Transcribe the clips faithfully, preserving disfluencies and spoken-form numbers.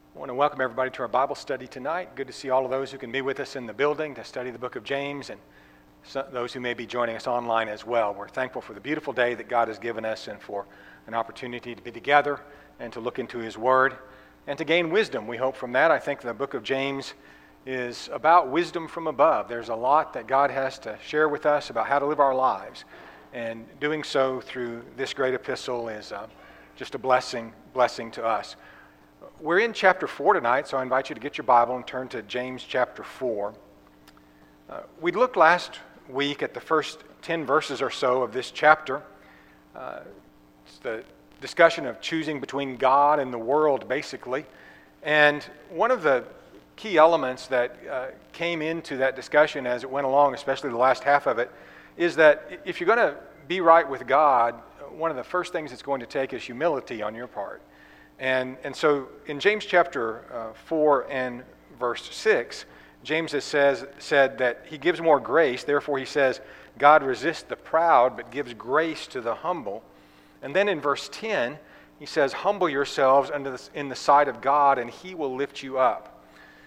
I want to welcome everybody to our Bible study tonight. Good to see all of those who can be with us in the building to study the book of James, and so, those who may be joining us online as well. We're thankful for the beautiful day that God has given us and for an opportunity to be together and to look into His Word and to gain wisdom. We hope from that. I think the book of James is about wisdom from above. There's a lot that God has to share with us about how to live our lives, and doing so through this great epistle is uh, just a blessing, blessing to us. We're in chapter four tonight, so I invite you to get your Bible and turn to James chapter four. Uh, we looked last week at the first ten verses or so of this chapter. Uh, it's the discussion of choosing between God and the world, basically. And one of the key elements that uh, came into that discussion as it went along, especially the last half of it, is that if you're going to be right with God, one of the first things it's going to take is humility on your part. And and so in James chapter uh, four and verse six, James has says, said that he gives more grace. Therefore he says, God resists the proud, but gives grace to the humble. And then in verse ten, he says, humble yourselves under the, in the sight of God, and He will lift you up.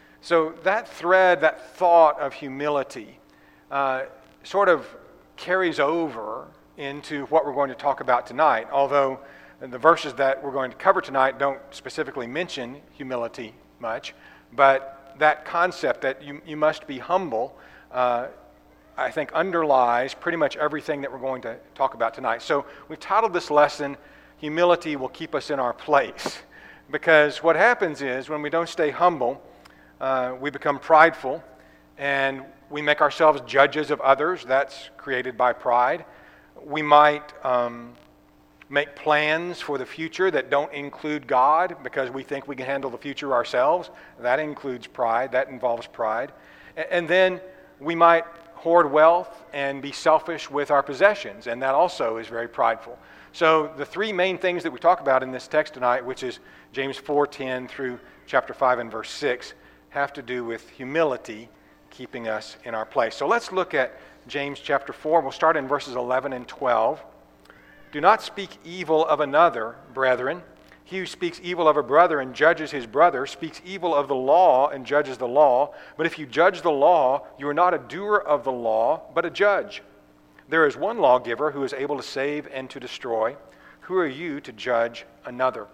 So that thread, that thought of humility, uh, sort of carries over into what we're going to talk about tonight, although the verses that we're going to cover tonight don't specifically mention humility much, but that concept that you, you must be humble, uh, I think underlies pretty much everything that we're going to talk about tonight. So we've titled this lesson, Humility Will Keep Us in Our Place, because what happens is when we don't stay humble, uh, we become prideful, and we make ourselves judges of others. That's created by pride. We might Um, make plans for the future that don't include God because we think we can handle the future ourselves. That includes pride. That involves pride. And then we might hoard wealth and be selfish with our possessions, and that also is very prideful. So the three main things that we talk about in this text tonight, which is James four ten through chapter five and verse six, have to do with humility keeping us in our place. So let's look at James chapter four. We'll start in verses eleven and twelve. Do not speak evil of another, brethren. He who speaks evil of a brother and judges his brother speaks evil of the law and judges the law. But if you judge the law, you are not a doer of the law, but a judge. There is one lawgiver who is able to save and to destroy. Who are you to judge another?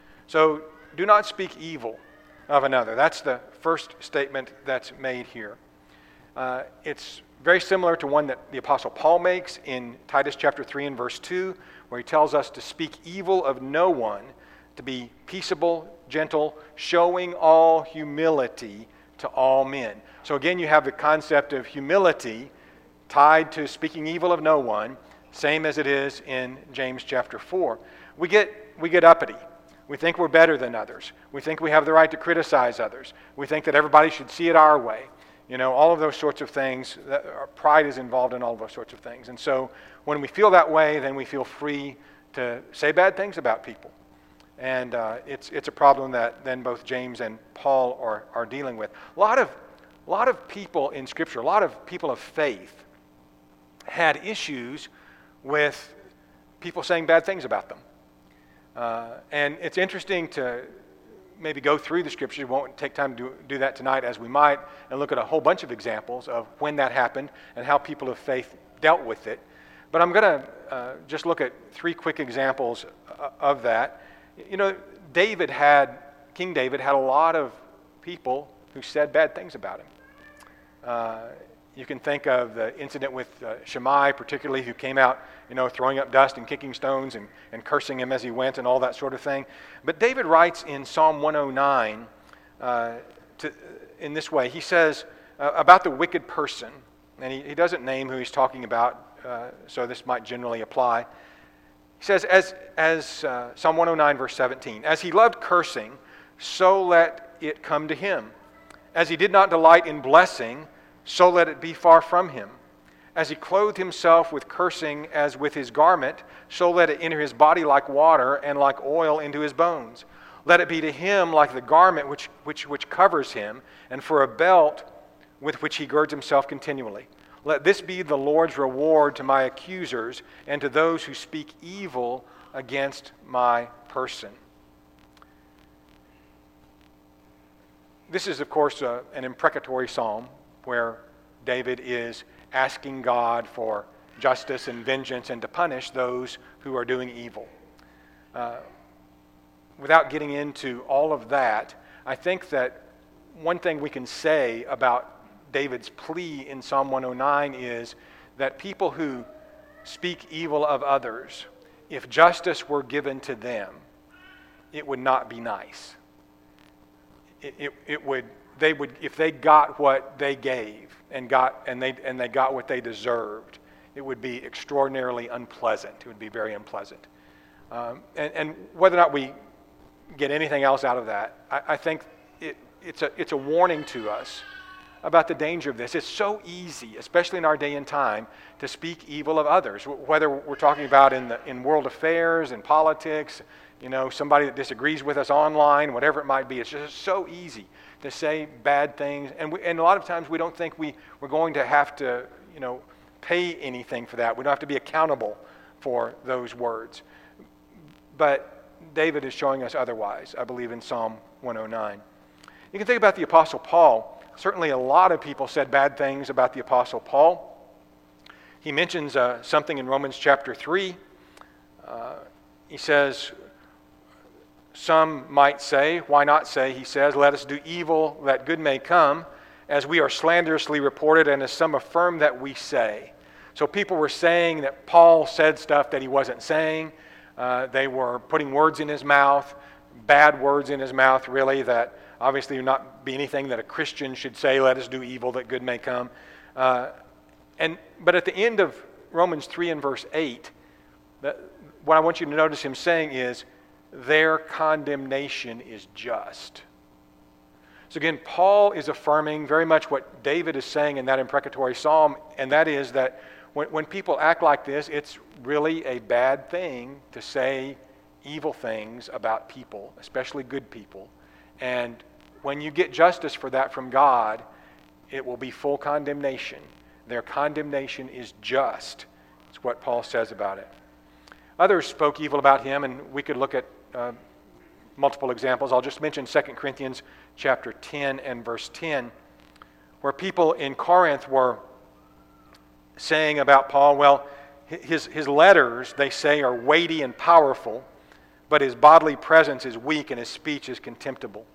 So do not speak evil of another. That's the first statement that's made here. Uh, it's very similar to one that the Apostle Paul makes in Titus chapter three and verse two, where he tells us to speak evil of no one, to be peaceable, gentle, showing all humility to all men. So again, you have the concept of humility tied to speaking evil of no one, same as it is in James chapter four. We get we get uppity. We think we're better than others. We think we have the right to criticize others. We think that everybody should see it our way. You know, all of those sorts of things, that, our pride is involved in all of those sorts of things. And so when we feel that way, then we feel free to say bad things about people. And uh, it's it's a problem that then both James and Paul are, are dealing with. A lot of, a lot of people in Scripture, a lot of people of faith had issues with people saying bad things about them. Uh, and it's interesting to maybe go through the Scriptures. We won't take time to do, do that tonight as we might, and look at a whole bunch of examples of when that happened and how people of faith dealt with it. But I'm going to uh, just look at three quick examples uh, of that. You know, David had, King David had a lot of people who said bad things about him. Uh, you can think of the incident with uh, Shimei, particularly, who came out, you know, throwing up dust and kicking stones and, and cursing him as he went and all that sort of thing. But David writes in Psalm one oh nine uh, to, in this way. He says uh, about the wicked person, and he, he doesn't name who he's talking about, uh, so this might generally apply. He says, as, as uh, Psalm one oh nine, verse seventeen, as he loved cursing, so let it come to him. As he did not delight in blessing, so let it be far from him. As he clothed himself with cursing as with his garment, so let it enter his body like water and like oil into his bones. Let it be to him like the garment which, which, which covers him, and for a belt with which he girds himself continually. Let this be the Lord's reward to my accusers and to those who speak evil against my person. this is, of course, uh, an imprecatory psalm where David is asking God for justice and vengeance and to punish those who are doing evil. Uh, without getting into all of that, I think that one thing we can say about David's plea in Psalm one oh nine is that people who speak evil of others, if justice were given to them, it would not be nice. It, it, it would, they would, if they got what they gave and got, and they and they got what they deserved, it would be extraordinarily unpleasant. It would be very unpleasant. Um, and, and whether or not we get anything else out of that, I, I think it, it's a it's a warning to us about the danger of this. It's so easy, especially in our day and time, to speak evil of others, whether we're talking about in the in world affairs, in politics, you know, somebody that disagrees with us online, whatever it might be. It's just so easy to say bad things, and we, and a lot of times we don't think we, we're going to have to, you know, pay anything for that. We don't have to be accountable for those words. But David is showing us otherwise, I believe, in Psalm one oh nine. You can think about the Apostle Paul. Certainly a lot of people said bad things about the Apostle Paul. He mentions uh, something in Romans chapter three. Uh, he says, some might say, why not say, he says, let us do evil that good may come, as we are slanderously reported, and as some affirm that we say. So people were saying that Paul said stuff that he wasn't saying. Uh, they were putting words in his mouth, bad words in his mouth, really, that obviously would not be anything that a Christian should say, let us do evil that good may come. Uh, and But at the end of Romans three and verse eight, that, what I want you to notice him saying is, their condemnation is just. So again, Paul is affirming very much what David is saying in that imprecatory psalm, and that is that when, when people act like this, it's really a bad thing to say evil things about people, especially good people. And when you get justice for that from God, it will be full condemnation. Their condemnation is just. That's what Paul says about it. Others spoke evil about him, and we could look at uh, multiple examples. I'll just mention Second Corinthians chapter ten and verse ten, where people in Corinth were saying about Paul, well, his, his letters, they say, are weighty and powerful, but his bodily presence is weak and his speech is contemptible.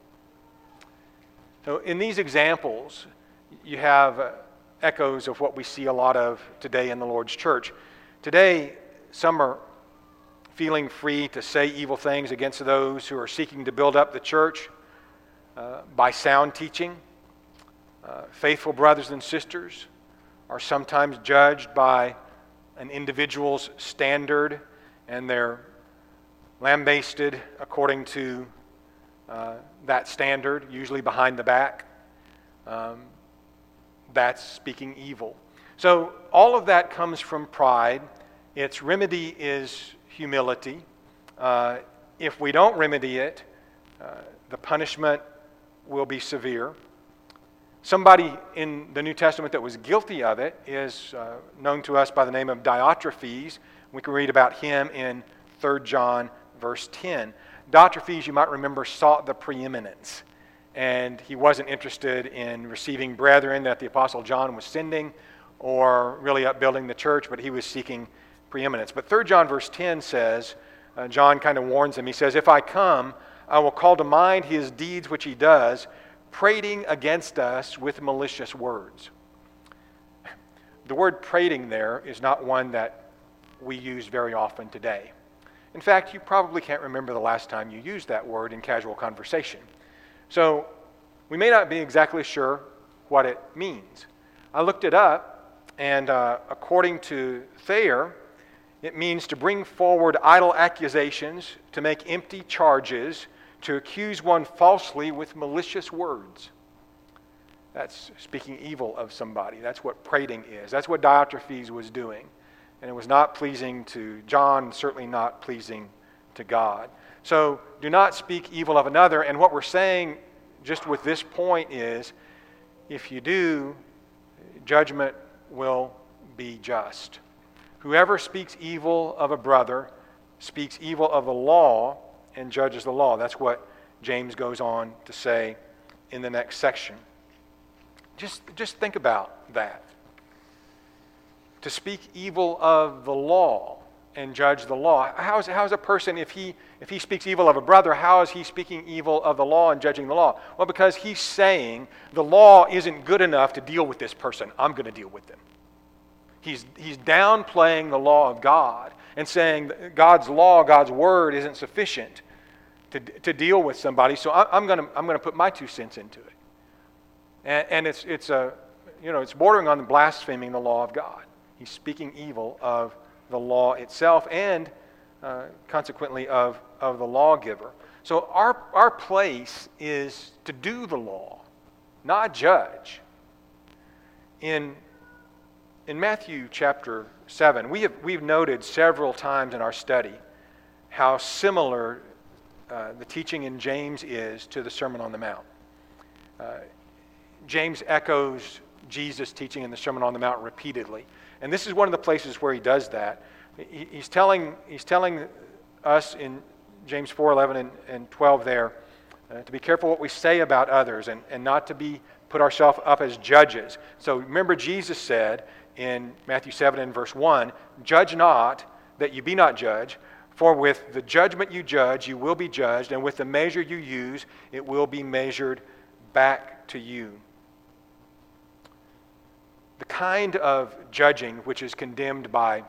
So in these examples, you have uh, echoes of what we see a lot of today in the Lord's church. Today, some are feeling free to say evil things against those who are seeking to build up the church uh, by sound teaching. Uh, faithful brothers and sisters are sometimes judged by an individual's standard, and they're lambasted according to uh, that standard, usually behind the back. Um, that's speaking evil. So all of that comes from pride. Its remedy is humility. Uh, if we don't remedy it, uh, the punishment will be severe. Somebody in the New Testament that was guilty of it is uh, known to us by the name of Diotrephes. We can read about him in Third John verse ten. Diotrephes, you might remember, sought the preeminence, and he wasn't interested in receiving brethren that the Apostle John was sending or really upbuilding the church, but he was seeking preeminence. But Third John verse ten says, uh, John kind of warns him. He says, if I come, I will call to mind his deeds which he does, prating against us with malicious words. The word prating there is not one that we use very often today. In fact, you probably can't remember the last time you used that word in casual conversation. So we may not be exactly sure what it means. I looked it up, and uh, according to Thayer, it means to bring forward idle accusations, to make empty charges, to accuse one falsely with malicious words. That's speaking evil of somebody. That's what prating is. That's what Diotrephes was doing. And it was not pleasing to John, certainly not pleasing to God. So do not speak evil of another. And what we're saying just with this point is, if you do, judgment will be just. Whoever speaks evil of a brother speaks evil of the law and judges the law. That's what James goes on to say in the next section. Just, just think about that. To speak evil of the law and judge the law. How is, how is a person, if he, if he speaks evil of a brother, how is he speaking evil of the law and judging the law? Well, because he's saying the law isn't good enough to deal with this person. I'm going to deal with them. He's, he's downplaying the law of God and saying that God's law, God's word isn't sufficient to, to deal with somebody, so I, I'm going to I'm going to put my two cents into it. And, and it's, it's, a, you know, it's bordering on blaspheming the law of God. He's speaking evil of the law itself and uh, consequently of, of the lawgiver. So our, our place is to do the law, not judge. In, in Matthew chapter seven, we have, we've noted several times in our study how similar uh, the teaching in James is to the Sermon on the Mount. Uh, James echoes Jesus' teaching in the Sermon on the Mount repeatedly. And this is one of the places where he does that. He, he's telling he's telling us in James four eleven and, and twelve there uh, to be careful what we say about others and, and not to be put ourselves up as judges. So remember, Jesus said in Matthew seven and verse one, "Judge not, that you be not judged, for with the judgment you judge, you will be judged, and with the measure you use, it will be measured back to you." The kind of judging which is condemned by,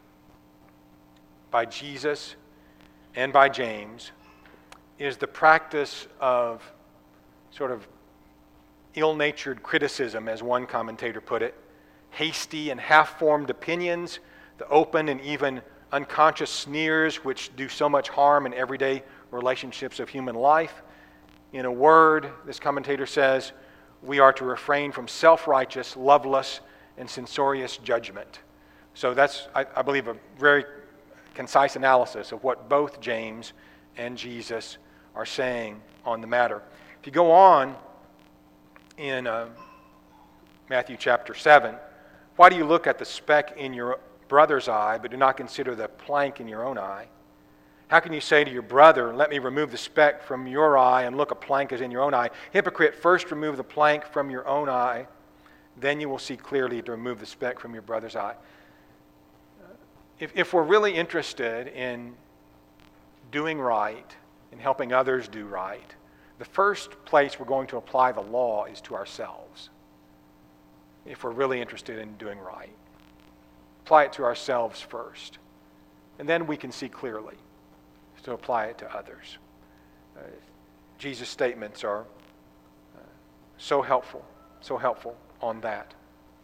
by Jesus and by James is the practice of sort of ill-natured criticism, as one commentator put it, hasty and half-formed opinions, the open and even unconscious sneers which do so much harm in everyday relationships of human life. In a word, this commentator says, we are to refrain from self-righteous, loveless, and censorious judgment. So that's, I, I believe, a very concise analysis of what both James and Jesus are saying on the matter. If you go on in uh, Matthew chapter seven, why do you look at the speck in your brother's eye, but do not consider the plank in your own eye? How can you say to your brother, let me remove the speck from your eye, and look, a plank is in your own eye? Hypocrite, first remove the plank from your own eye, then you will see clearly to remove the speck from your brother's eye. If, if we're really interested in doing right, in helping others do right, the first place we're going to apply the law is to ourselves. If we're really interested in doing right, apply it to ourselves first, and then we can see clearly to apply it to others. Uh, Jesus' statements are uh, so helpful, so helpful on that.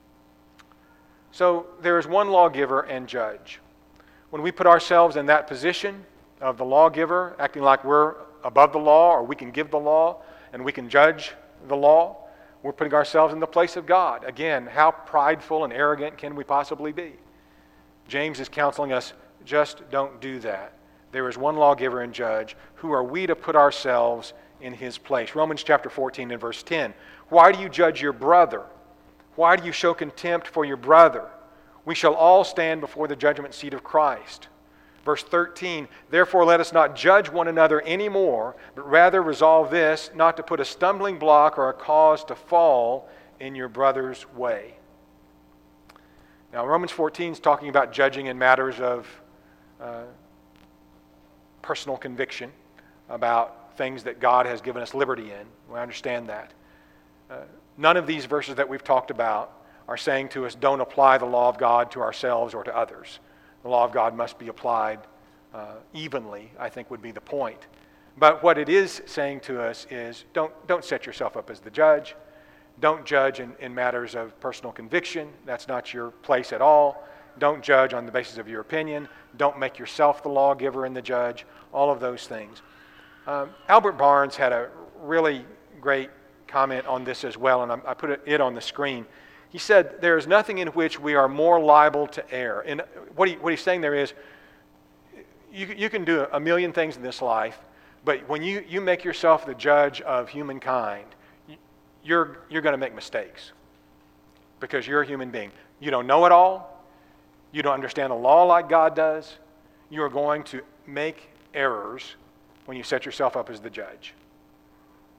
So there is one lawgiver and judge. When we put ourselves in that position of the lawgiver, acting like we're above the law, or we can give the law and we can judge the law, we're putting ourselves in the place of God. Again, how prideful and arrogant can we possibly be? James is counseling us, just don't do that. There is one lawgiver and judge. Who are we to put ourselves in his place? Romans chapter fourteen and verse ten. Why do you judge your brother? Why do you show contempt for your brother? We shall all stand before the judgment seat of Christ. Verse thirteen, therefore let us not judge one another anymore, but rather resolve this, not to put a stumbling block or a cause to fall in your brother's way. Now Romans fourteen is talking about judging in matters of uh, personal conviction, about things that God has given us liberty in. We understand that. Uh, none of these verses that we've talked about are saying to us, don't apply the law of God to ourselves or to others. The law of God must be applied uh, evenly, I think would be the point. But what it is saying to us is, don't, don't set yourself up as the judge. Don't judge in, in matters of personal conviction. That's not your place at all. Don't judge on the basis of your opinion. Don't make yourself the lawgiver and the judge. All of those things. Um, Albert Barnes had a really great comment on this as well, and I, I put it, it on the screen. He said, there is nothing in which we are more liable to err. And what, he, what he's saying there is, you, you can do a million things in this life, but when you, you make yourself the judge of humankind, you're, you're going to make mistakes because you're a human being. You don't know it all. You don't understand the law like God does. You are going to make errors when you set yourself up as the judge.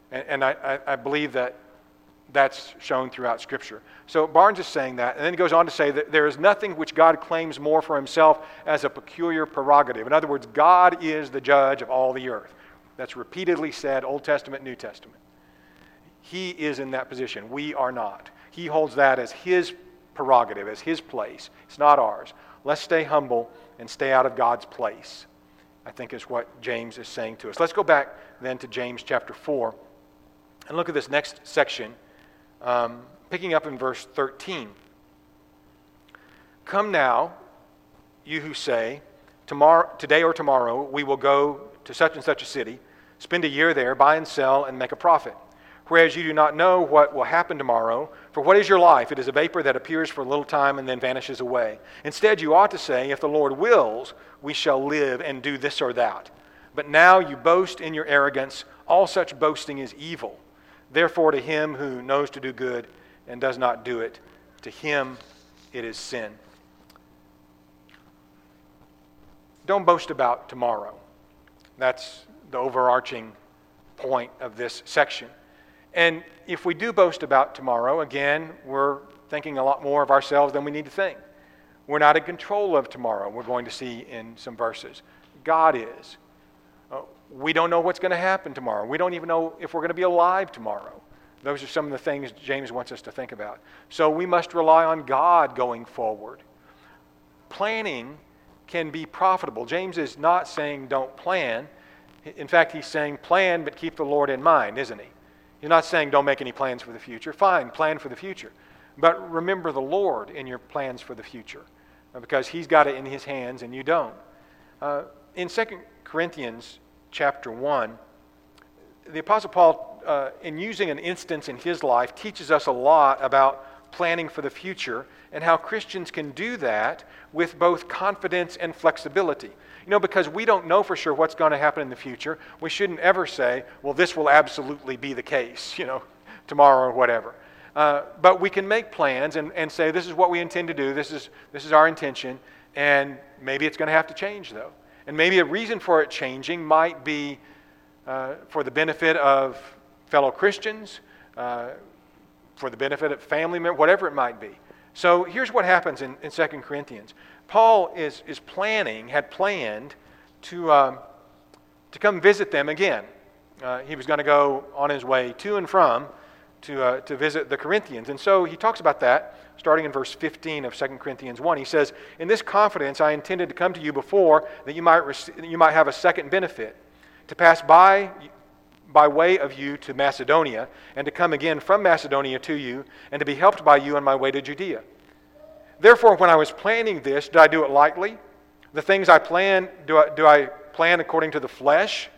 And, and I, I, I believe that that's shown throughout Scripture. So Barnes is saying that, and then he goes on to say that there is nothing which God claims more for himself as a peculiar prerogative. In other words, God is the judge of all the earth. That's repeatedly said, Old Testament, New Testament. He is in that position. We are not. He holds that as his prerogative, as his place. It's not ours. Let's stay humble and stay out of God's place, I think is what James is saying to us. Let's go back then to James chapter four and look at this next section, um, picking up in verse thirteen. Come now, you who say, tomorrow, today or tomorrow we will go to such and such a city, spend a year there, buy and sell, and make a profit. Whereas you do not know what will happen tomorrow. For what is your life? It is a vapor that appears for a little time and then vanishes away. Instead, you ought to say, if the Lord wills, we shall live and do this or that. But now you boast in your arrogance. All such boasting is evil. Therefore, to him who knows to do good and does not do it, to him it is sin. Don't boast about tomorrow. That's the overarching point of this section. And if we do boast about tomorrow, again, we're thinking a lot more of ourselves than we need to think. We're not in control of tomorrow, we're going to see in some verses. God is. Uh, we don't know what's going to happen tomorrow. We don't even know if we're going to be alive tomorrow. Those are some of the things James wants us to think about. So we must rely on God going forward. Planning can be profitable. James is not saying don't plan. In fact, he's saying plan, but keep the Lord in mind, isn't he? He's not saying don't make any plans for the future. Fine, plan for the future. But remember the Lord in your plans for the future, because he's got it in his hands and you don't. Uh, in Second Corinthians chapter one, the Apostle Paul, uh, in using an instance in his life, teaches us a lot about planning for the future and how Christians can do that with both confidence and flexibility. You know, because we don't know for sure what's going to happen in the future, we shouldn't ever say, well, this will absolutely be the case, you know, tomorrow or whatever. Uh, but we can make plans and, and say, this is what we intend to do, this is, this is our intention, and maybe it's going to have to change, though. And maybe a reason for it changing might be uh, for the benefit of fellow Christians, uh, for the benefit of family members, whatever it might be. So here's what happens in, in Second Corinthians. Paul is, is planning, had planned to, um, to come visit them again. Uh, he was going to go on his way to and from to, uh, to visit the Corinthians. And so he talks about that, starting in verse fifteen of Second Corinthians one. He says, in this confidence I intended to come to you before, that you might, rec- you might have a second benefit, to pass by by way of you to Macedonia, and to come again from Macedonia to you, and to be helped by you on my way to Judea. Therefore, when I was planning this, did I do it lightly? The things I plan, do I, do I plan according to the flesh?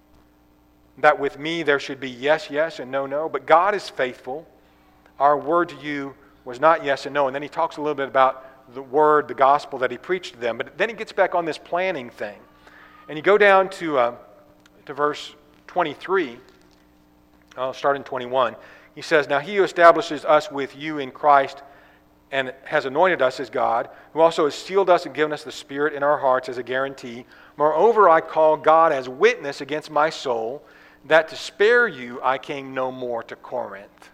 That with me there should be yes, yes, and no, no. But God is faithful. Our word to you was not yes and no. And then he talks a little bit about the word, the gospel that he preached to them. But then he gets back on this planning thing. And you go down to, uh, to verse twenty-three. I'll start in twenty-one. He says, now he who establishes us with you in Christ and has anointed us as God, who also has sealed us and given us the Spirit in our hearts as a guarantee. Moreover, I call God as witness against my soul, that to spare you I came no more to Corinth.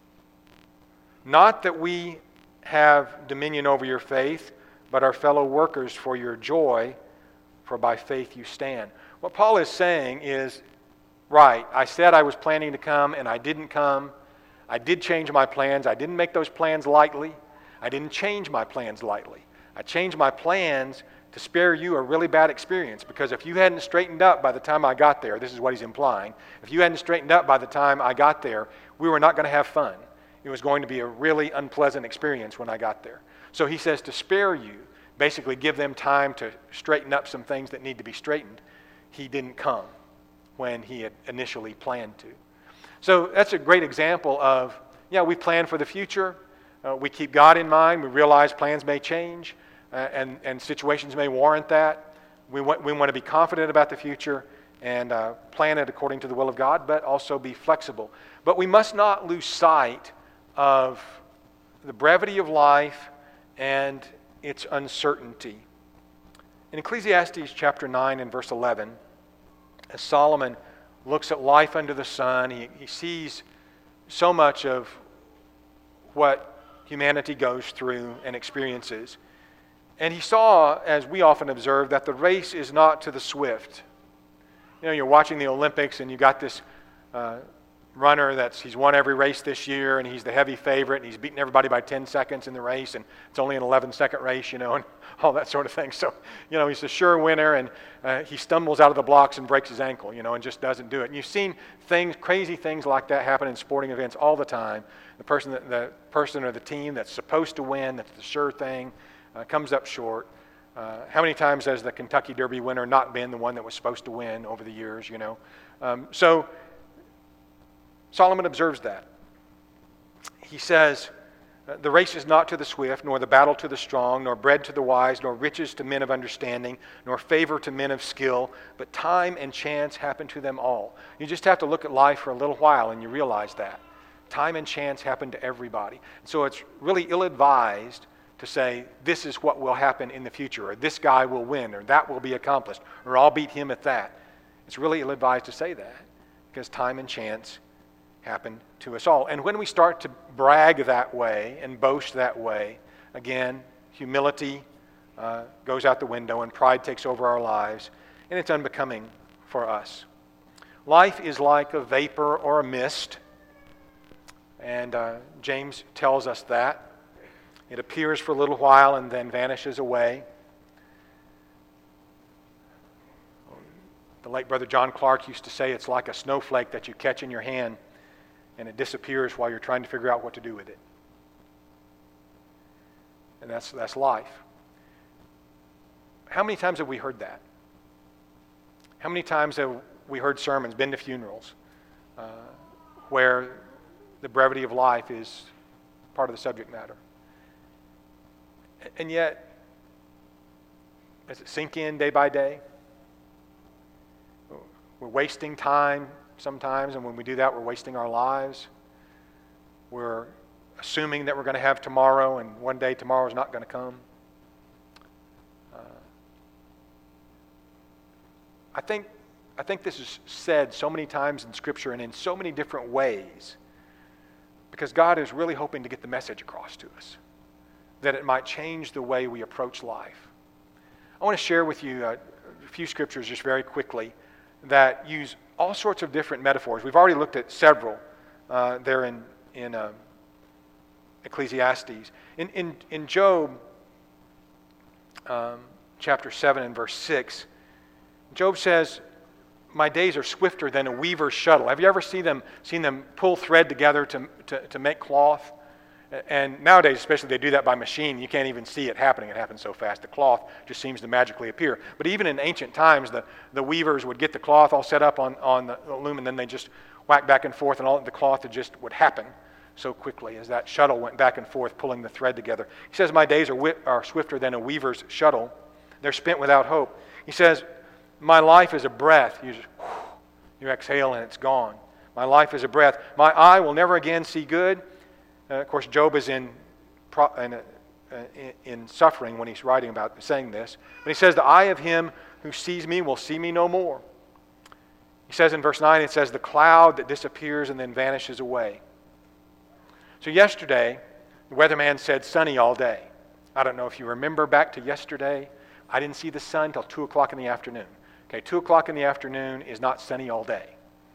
Not that we have dominion over your faith, but are fellow workers for your joy, for by faith you stand. What Paul is saying is, right, I said I was planning to come and I didn't come. I did change my plans. I didn't make those plans lightly. I didn't change my plans lightly. I changed my plans to spare you a really bad experience, because if you hadn't straightened up by the time I got there, this is what he's implying, if you hadn't straightened up by the time I got there, we were not going to have fun. It was going to be a really unpleasant experience when I got there. So he says to spare you, basically give them time to straighten up some things that need to be straightened. He didn't come when he had initially planned to. So that's a great example of, yeah, we plan for the future. Uh, we keep God in mind. We realize plans may change uh, and, and situations may warrant that. We want, we want to be confident about the future and uh, plan it according to the will of God, but also be flexible. But we must not lose sight of the brevity of life and its uncertainty. In Ecclesiastes chapter nine and verse eleven, as Solomon looks at life under the sun. He, he sees so much of what humanity goes through and experiences. And he saw, as we often observe, that the race is not to the swift. You know, you're watching the Olympics and you got this uh, runner that's, he's won every race this year and he's the heavy favorite and he's beaten everybody by ten seconds in the race and it's only an eleven second race, you know, and all that sort of thing. So, you know, he's a sure winner and uh, he stumbles out of the blocks and breaks his ankle, you know, and just doesn't do it. And you've seen things, crazy things like that happen in sporting events all the time. The person, that, the person or the team that's supposed to win, that's the sure thing, uh, comes up short. Uh, how many times has the Kentucky Derby winner not been the one that was supposed to win over the years, you know? Um, so Solomon observes that. He says, the race is not to the swift, nor the battle to the strong, nor bread to the wise, nor riches to men of understanding, nor favor to men of skill, but time and chance happen to them all. You just have to look at life for a little while and you realize that. Time and chance happen to everybody. So it's really ill-advised to say, this is what will happen in the future, or this guy will win, or that will be accomplished, or I'll beat him at that. It's really ill-advised to say that, because time and chance happen to us all. And when we start to brag that way and boast that way, again, humility uh, goes out the window and pride takes over our lives, and it's unbecoming for us. Life is like a vapor or a mist, and uh, James tells us that. It appears for a little while and then vanishes away. The late Brother John Clark used to say it's like a snowflake that you catch in your hand and it disappears while you're trying to figure out what to do with it. And that's, that's life. How many times have we heard that? How many times have we heard sermons, been to funerals, uh, where the brevity of life is part of the subject matter? And yet, does it sink in day by day? We're wasting time sometimes, and when we do that, we're wasting our lives. We're assuming that we're going to have tomorrow, and one day tomorrow is not going to come. Uh, I think, I think this is said so many times in Scripture and in so many different ways because God is really hoping to get the message across to us, that it might change the way we approach life. I want to share with you a, a few scriptures just very quickly that use all sorts of different metaphors. We've already looked at several uh, there in, in uh, Ecclesiastes. In, in, in Job um, chapter seven and verse six, Job says, my days are swifter than a weaver's shuttle. Have you ever seen them, seen them pull thread together to, to, to make cloth? And nowadays, especially, they do that by machine. You can't even see it happening. It happens so fast. The cloth just seems to magically appear. But even in ancient times, the, the weavers would get the cloth all set up on, on the loom, and then they just whack back and forth, and all the cloth just would happen so quickly as that shuttle went back and forth, pulling the thread together. He says, my days are, wi- are swifter than a weaver's shuttle. They're spent without hope. He says, my life is a breath. You just, whew, you exhale, and it's gone. My life is a breath. My eye will never again see good. Uh, of course, Job is in, pro, in, uh, in, in suffering when he's writing about saying this. But he says, the eye of him who sees me will see me no more. He says in verse nine, it says, the cloud that disappears and then vanishes away. So yesterday, the weatherman said sunny all day. I don't know if you remember back to yesterday. I didn't see the sun until two o'clock in the afternoon. Okay, two o'clock in the afternoon is not sunny all day.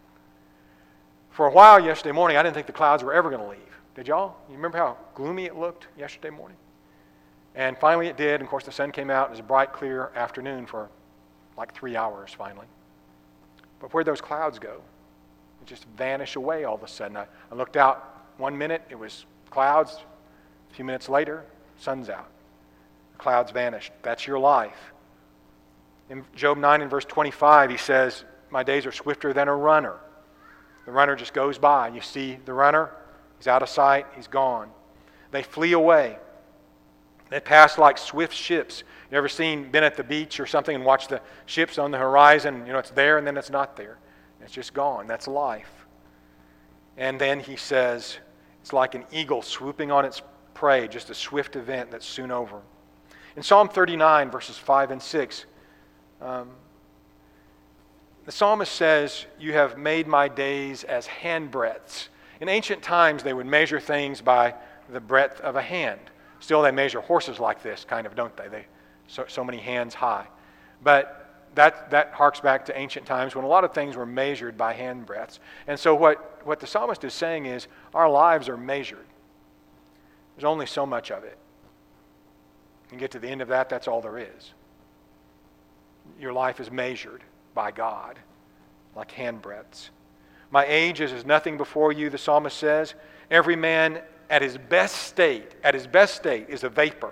For a while yesterday morning, I didn't think the clouds were ever going to leave. Did y'all? You remember how gloomy it looked yesterday morning? And finally it did. And of course, the sun came out. It was a bright, clear afternoon for like three hours finally. But where'd those clouds go? They just vanish away all of a sudden. I, I looked out one minute, it was clouds. A few minutes later, sun's out. The clouds vanished. That's your life. In Job nine and verse twenty-five, he says, my days are swifter than a runner. The runner just goes by. You see the runner, he's out of sight, he's gone. They flee away. They pass like swift ships. You ever seen, been at the beach or something and watched the ships on the horizon? You know, it's there and then it's not there. It's just gone. That's life. And then he says, it's like an eagle swooping on its prey, just a swift event that's soon over. In Psalm thirty-nine, verses five and six, um, the psalmist says, "You have made my days as handbreadths." In ancient times, they would measure things by the breadth of a hand. Still, they measure horses like this, kind of, don't they? They so, so many hands high. But that that harks back to ancient times when a lot of things were measured by handbreadths. And so what, what the psalmist is saying is, our lives are measured. There's only so much of it. You get to the end of that, that's all there is. Your life is measured by God, like handbreadths. My age is as nothing before you, the psalmist says. Every man at his best state, at his best state, is a vapor.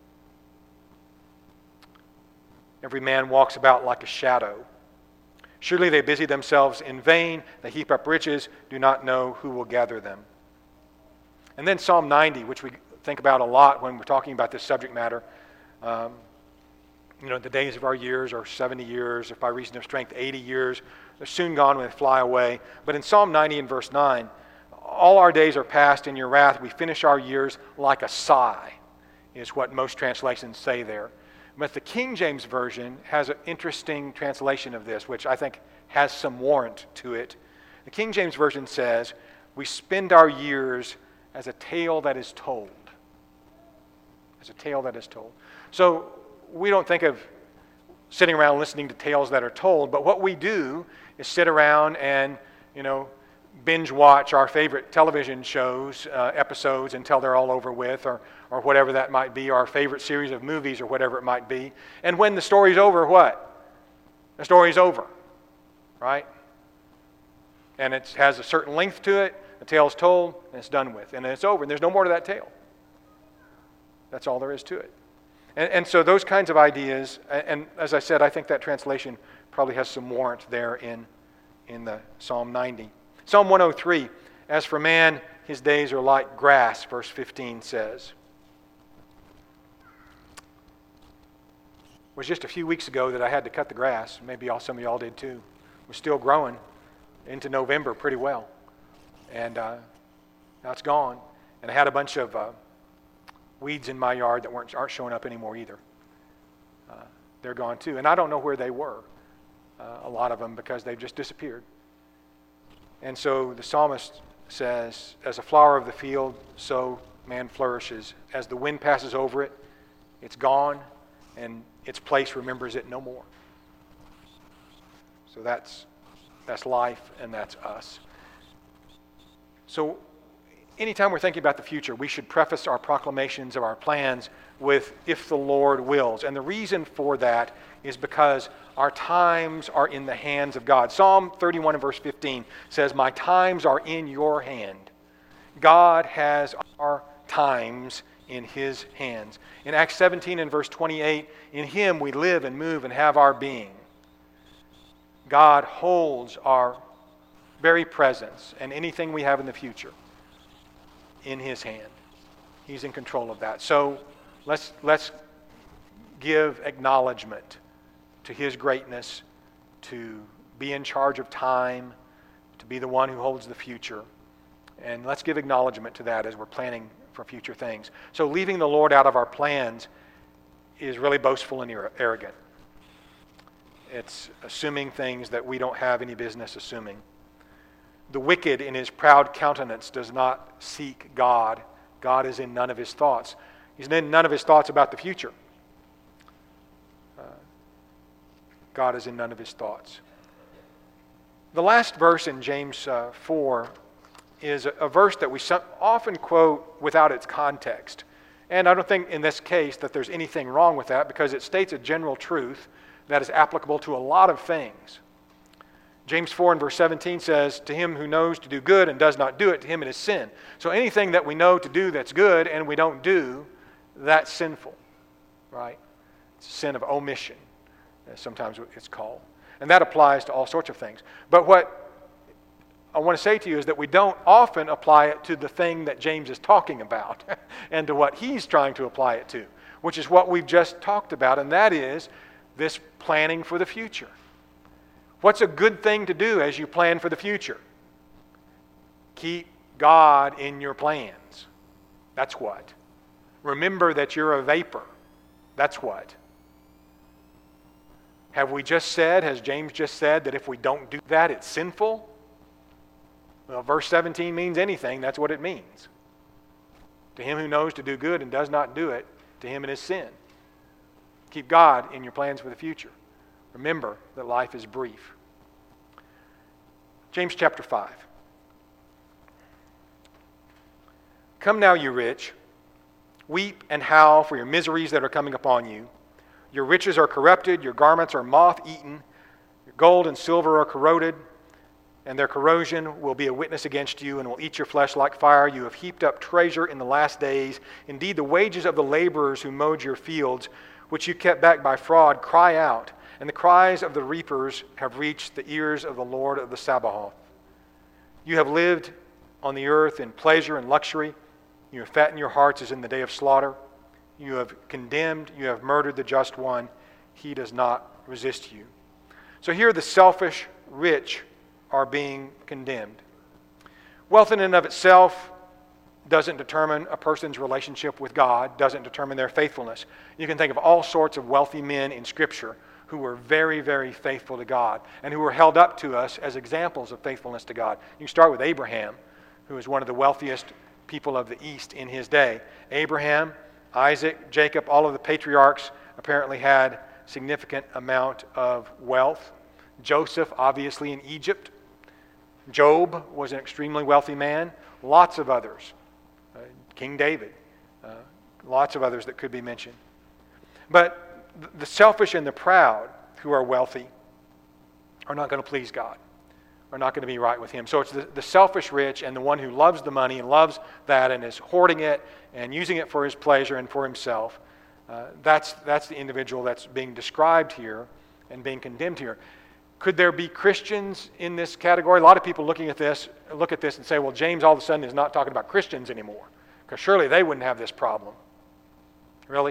Every man walks about like a shadow. Surely they busy themselves in vain. They heap up riches, do not know who will gather them. And then Psalm ninety, which we think about a lot when we're talking about this subject matter. Um, You know, the days of our years are seventy years, if by reason of strength, eighty years. They're soon gone when they fly away. But in Psalm ninety and verse nine, all our days are passed in your wrath. We finish our years like a sigh, is what most translations say there. But the King James Version has an interesting translation of this, which I think has some warrant to it. The King James Version says, we spend our years as a tale that is told. As a tale that is told. So, we don't think of sitting around listening to tales that are told, but what we do is sit around and, you know, binge watch our favorite television shows, uh, episodes until they're all over with, or, or whatever that might be, our favorite series of movies or whatever it might be. And when the story's over, what? The story's over, right? And it has a certain length to it, the tale's told, and it's done with, and it's over, and there's no more to that tale. That's all there is to it. And, and so those kinds of ideas, and as I said, I think that translation probably has some warrant there in, in the Psalm ninety. Psalm one oh three, as for man, his days are like grass, verse fifteen says. It was just a few weeks ago that I had to cut the grass. Maybe all, some of y'all did too. It was still growing into November pretty well. And uh, now it's gone. And I had a bunch of uh, weeds in my yard that weren't aren't showing up anymore either. Uh, they're gone too. And I don't know where they were, uh, a lot of them, because they've just disappeared. And so the psalmist says, as a flower of the field, so man flourishes. As the wind passes over it, it's gone, and its place remembers it no more. So that's that's life, and that's us. So anytime we're thinking about the future, we should preface our proclamations of our plans with, if the Lord wills. And the reason for that is because our times are in the hands of God. Psalm thirty-one and verse fifteen says, my times are in your hand. God has our times in his hands. In Acts seventeen and verse twenty-eight, in him we live and move and have our being. God holds our very presence and anything we have in the future in his hand. He's in control of that. So let's let's give acknowledgement to his greatness, to be in charge of time, to be the one who holds the future. And let's give acknowledgement to that as we're planning for future things. So leaving the Lord out of our plans is really boastful and arrogant. It's assuming things that we don't have any business assuming. The wicked in his proud countenance does not seek God. God is in none of his thoughts. He's in none of his thoughts about the future. Uh, God is in none of his thoughts. The last verse in James uh, four is a, a verse that we some, often quote without its context. And I don't think in this case that there's anything wrong with that, because it states a general truth that is applicable to a lot of things. James four and verse seventeen says, to him who knows to do good and does not do it, to him it is sin. So anything that we know to do that's good and we don't do, that's sinful, right? It's a sin of omission, as sometimes it's called. And that applies to all sorts of things. But what I want to say to you is that we don't often apply it to the thing that James is talking about and to what he's trying to apply it to, which is what we've just talked about, and that is this planning for the future. What's a good thing to do as you plan for the future? Keep God in your plans. That's what. Remember that you're a vapor. That's what. Have we just said, has James just said, that if we don't do that, it's sinful? Well, verse seventeen means anything. That's what it means. To him who knows to do good and does not do it, to him it is sin. Keep God in your plans for the future. Remember that life is brief. James chapter five. Come now, you rich, weep and howl for your miseries that are coming upon you. Your riches are corrupted, your garments are moth-eaten, your gold and silver are corroded, and their corrosion will be a witness against you and will eat your flesh like fire. You have heaped up treasure in the last days. Indeed, the wages of the laborers who mowed your fields, which you kept back by fraud, cry out, and the cries of the reapers have reached the ears of the Lord of the Sabaoth. You have lived on the earth in pleasure and luxury. You have fattened your hearts as in the day of slaughter. You have condemned, you have murdered the just one. He does not resist you. So here the selfish rich are being condemned. Wealth in and of itself doesn't determine a person's relationship with God, doesn't determine their faithfulness. You can think of all sorts of wealthy men in Scripture who were very, very faithful to God and who were held up to us as examples of faithfulness to God. You start with Abraham, who was one of the wealthiest people of the East in his day. Abraham, Isaac, Jacob, all of the patriarchs apparently had significant amount of wealth. Joseph, obviously in Egypt. Job was an extremely wealthy man. Lots of others. Uh, King David. Uh, lots of others that could be mentioned. But the selfish and the proud who are wealthy are not going to please God, are not going to be right with Him. So it's the, the selfish rich and the one who loves the money and loves that and is hoarding it and using it for his pleasure and for himself. Uh, that's, that's the individual that's being described here and being condemned here. Could there be Christians in this category? A lot of people looking at this look at this and say, well, James all of a sudden is not talking about Christians anymore, because surely they wouldn't have this problem. Really?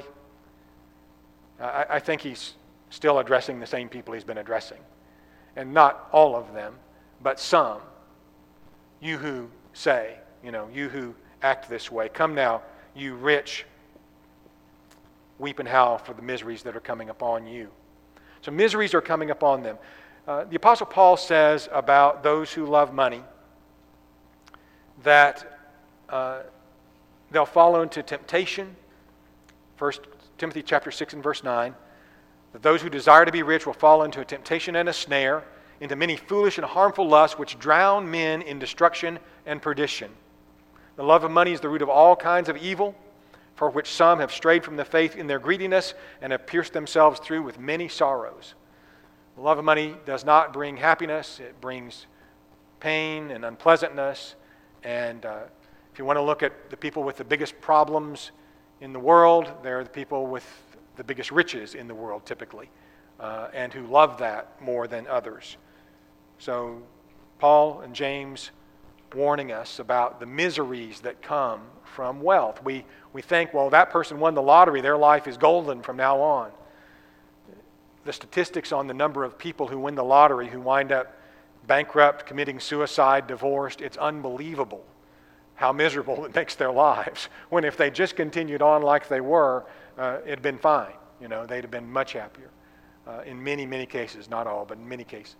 I, I think he's still addressing the same people he's been addressing. And not all of them, but some. You who say, you know, you who act this way, come now, you rich, weep and howl for the miseries that are coming upon you. So miseries are coming upon them. Uh, the Apostle Paul says about those who love money that uh, they'll fall into temptation. First Timothy chapter six and verse nine. That those who desire to be rich will fall into a temptation and a snare, into many foolish and harmful lusts which drown men in destruction and perdition. The love of money is the root of all kinds of evil, for which some have strayed from the faith in their greediness and have pierced themselves through with many sorrows. The love of money does not bring happiness. It brings pain and unpleasantness. And uh, if you want to look at the people with the biggest problems in the world, they're the people with the biggest riches in the world typically, uh, and who love that more than others. So Paul and James warning us about the miseries that come from wealth. We, we think, well, that person won the lottery, their life is golden from now on. The statistics on the number of people who win the lottery who wind up bankrupt, committing suicide, divorced, it's unbelievable how miserable it makes their lives. When if they just continued on like they were, uh, it'd been fine. You know, they'd have been much happier. Uh, in many, many cases, not all, but in many cases.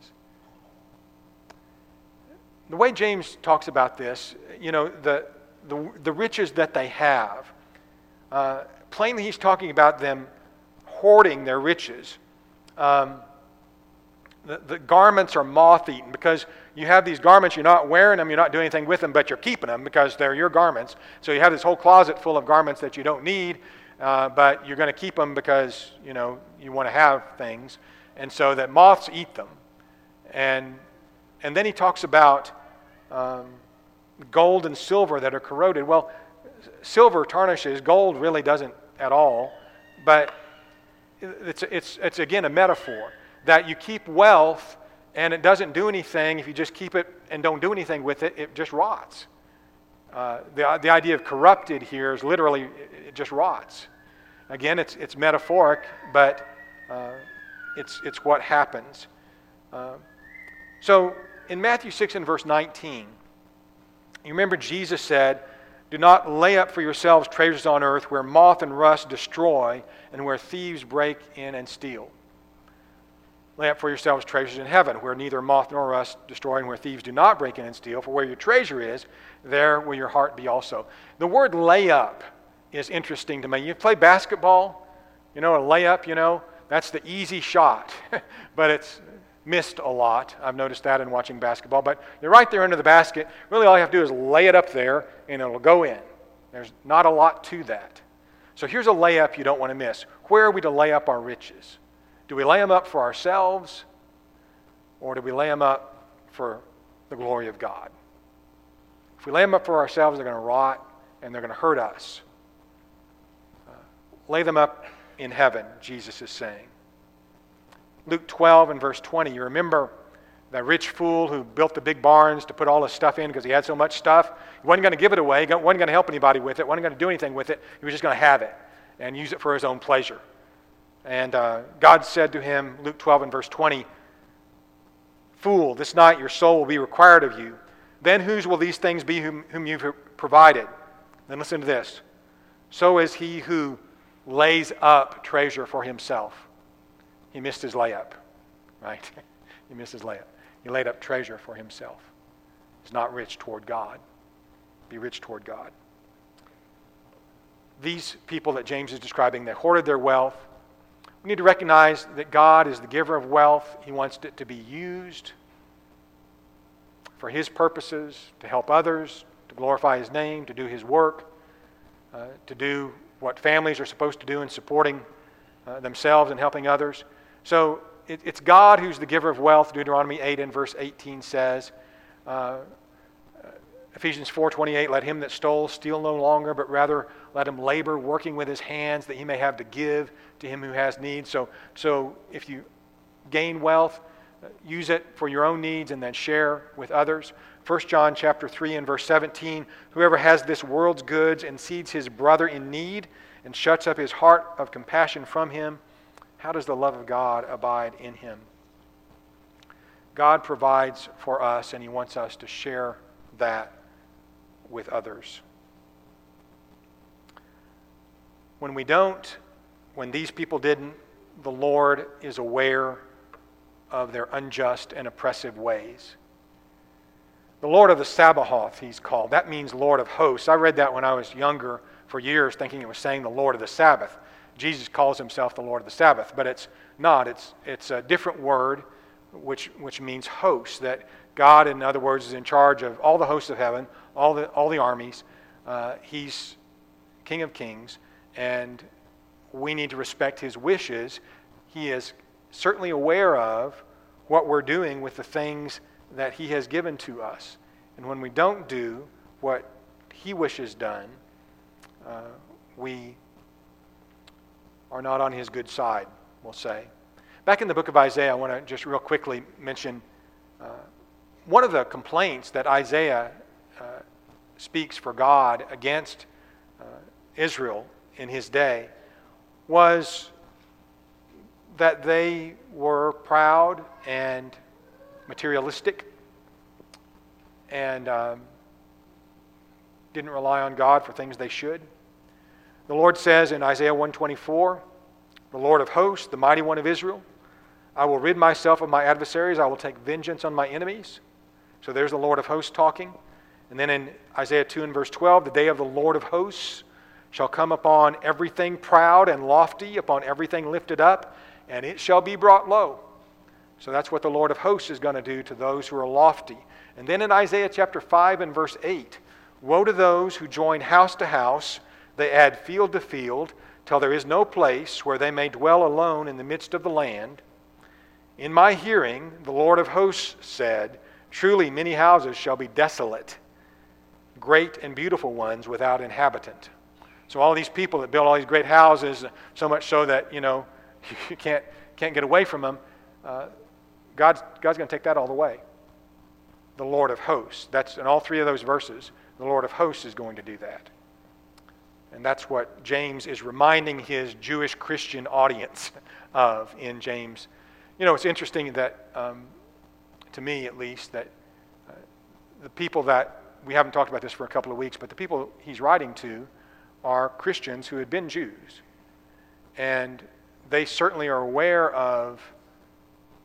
The way James talks about this, you know, the the, the riches that they have, uh, plainly he's talking about them hoarding their riches. Um, the, the garments are moth-eaten because you have these garments, you're not wearing them, you're not doing anything with them, but you're keeping them because they're your garments. So you have this whole closet full of garments that you don't need, uh, but you're going to keep them because, you know, you want to have things. And so that moths eat them. And and then he talks about um, gold and silver that are corroded. Well, silver tarnishes, gold really doesn't at all, but it's it's it's again a metaphor that you keep wealth and it doesn't do anything. If you just keep it and don't do anything with it, it just rots. Uh, the the idea of corrupted here is literally it just rots. Again, it's it's metaphoric, but uh, it's it's what happens. Uh, so in Matthew six and verse nineteen, you remember Jesus said, "Do not lay up for yourselves treasures on earth where moth and rust destroy and where thieves break in and steal." lay up for yourselves treasures in heaven, where neither moth nor rust destroy, and where thieves do not break in and steal. For where your treasure is, there will your heart be also. The word lay up is interesting to me. You play basketball, you know, a layup, you know, that's the easy shot, but it's missed a lot. I've noticed that in watching basketball. But you're right there under the basket. Really all you have to do is lay it up there, and it'll go in. There's not a lot to that. So here's a layup you don't want to miss. Where are we to lay up our riches? Do we lay them up for ourselves, or do we lay them up for the glory of God? If we lay them up for ourselves, they're going to rot and they're going to hurt us. Uh, lay them up in heaven, Jesus is saying. Luke twelve and verse twenty, you remember that rich fool who built the big barns to put all his stuff in because he had so much stuff? He wasn't going to give it away. He wasn't going to help anybody with it. Wasn't going to do anything with it. He was just going to have it and use it for his own pleasure. And uh, God said to him, Luke twelve and verse twenty, "Fool, this night your soul will be required of you. Then whose will these things be whom, whom you've provided?" Then listen to this. "So is he who lays up treasure for himself." He missed his layup, right? He missed his layup. He laid up treasure for himself. He's not rich toward God. Be rich toward God. These people that James is describing, they hoarded their wealth. We need to recognize that God is the giver of wealth. He wants it to be used for His purposes, to help others, to glorify His name, to do His work, uh, to do what families are supposed to do in supporting uh, themselves and helping others. So it, it's God who's the giver of wealth. Deuteronomy eight and verse eighteen says, uh, Ephesians four twenty-eight, "Let him that stole steal no longer, but rather let him labor, working with his hands, that he may have to give to him who has need." So, so if you gain wealth, use it for your own needs and then share with others. First John chapter three and verse seventeen, "Whoever has this world's goods and sees his brother in need and shuts up his heart of compassion from him, how does the love of God abide in him?" God provides for us, and He wants us to share that with others. When we don't, when these people didn't, the Lord is aware of their unjust and oppressive ways. The Lord of the Sabaoth, He's called. That means Lord of hosts. I read that when I was younger for years, thinking it was saying the Lord of the Sabbath. Jesus calls Himself the Lord of the Sabbath, but it's not. It's it's a different word, which which means hosts. That God, in other words, is in charge of all the hosts of heaven, all the all the armies. Uh, he's King of Kings, and we need to respect His wishes. He is certainly aware of what we're doing with the things that He has given to us. And when we don't do what He wishes done, uh, we are not on His good side, we'll say. Back in the book of Isaiah, I want to just real quickly mention uh, one of the complaints that Isaiah uh, speaks for God against uh, Israel in his day was that they were proud and materialistic and um, didn't rely on God for things they should. The Lord says in Isaiah one twenty-four, "The Lord of hosts, the mighty one of Israel, I will rid myself of my adversaries. I will take vengeance on my enemies." So there's the Lord of hosts talking. And then in Isaiah two and verse twelve, "The day of the Lord of hosts shall come upon everything proud and lofty, upon everything lifted up, and it shall be brought low." So that's what the Lord of hosts is going to do to those who are lofty. And then in Isaiah chapter five and verse eight, "Woe to those who join house to house, they add field to field, till there is no place where they may dwell alone in the midst of the land. In my hearing, the Lord of hosts said, truly many houses shall be desolate, great and beautiful ones without inhabitant." So all these people that build all these great houses, so much so that, you know, you can't can't get away from them, uh, God's, God's going to take that all the way. The Lord of hosts. That's in all three of those verses. The Lord of hosts is going to do that. And that's what James is reminding his Jewish Christian audience of in James. You know, it's interesting that, um, to me at least, that uh, the people that, we haven't talked about this for a couple of weeks, but the people he's writing to are Christians who had been Jews. And they certainly are aware of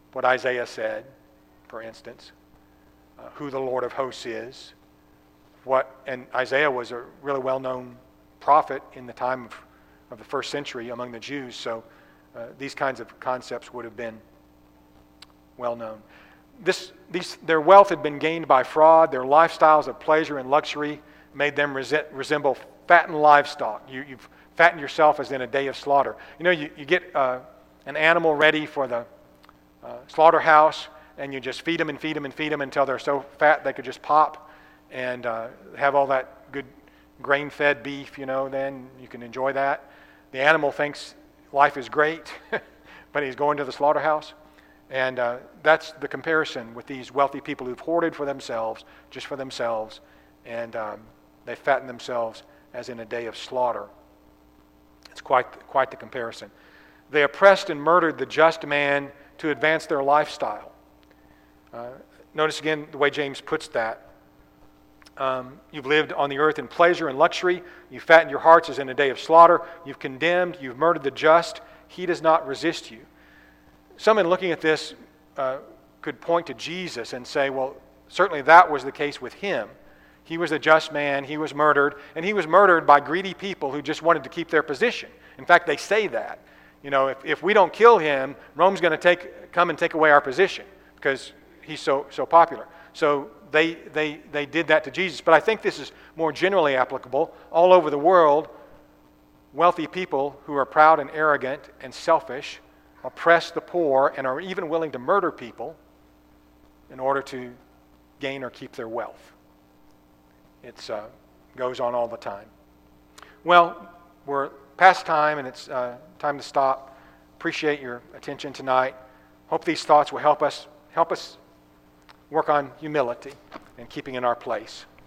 what Isaiah said, for instance, uh, who the Lord of hosts is. What, and Isaiah was a really well-known prophet in the time of, of the first century among the Jews, so uh, these kinds of concepts would have been well known. This, these, their wealth had been gained by fraud. Their lifestyles of pleasure and luxury made them rese- resemble fattened livestock. You, you've fattened yourself as in a day of slaughter. You know, you, you get uh, an animal ready for the uh, slaughterhouse, and you just feed them and feed them and feed them until they're so fat they could just pop and uh, have all that good grain-fed beef, you know, then you can enjoy that. The animal thinks life is great, but he's going to the slaughterhouse. And uh, that's the comparison with these wealthy people who've hoarded for themselves, just for themselves, and um, they fatten themselves as in a day of slaughter. It's quite, quite the comparison. They oppressed and murdered the just man to advance their lifestyle. Uh, notice again the way James puts that. Um, you've lived on the earth in pleasure and luxury. You've fattened your hearts as in a day of slaughter. You've condemned. You've murdered the just. He does not resist you. Someone looking at this uh, could point to Jesus and say, well, certainly that was the case with him. He was a just man. He was murdered. And he was murdered by greedy people who just wanted to keep their position. In fact, they say that. You know, if, if we don't kill him, Rome's going to take come and take away our position because he's so so popular. So they they they did that to Jesus. But I think this is more generally applicable all over the world. Wealthy people who are proud and arrogant and selfish oppress the poor and are even willing to murder people in order to gain or keep their wealth. It uh, goes on all the time. Well, we're past time and it's uh, time to stop. Appreciate your attention tonight. Hope these thoughts will help us help us work on humility and keeping in our place.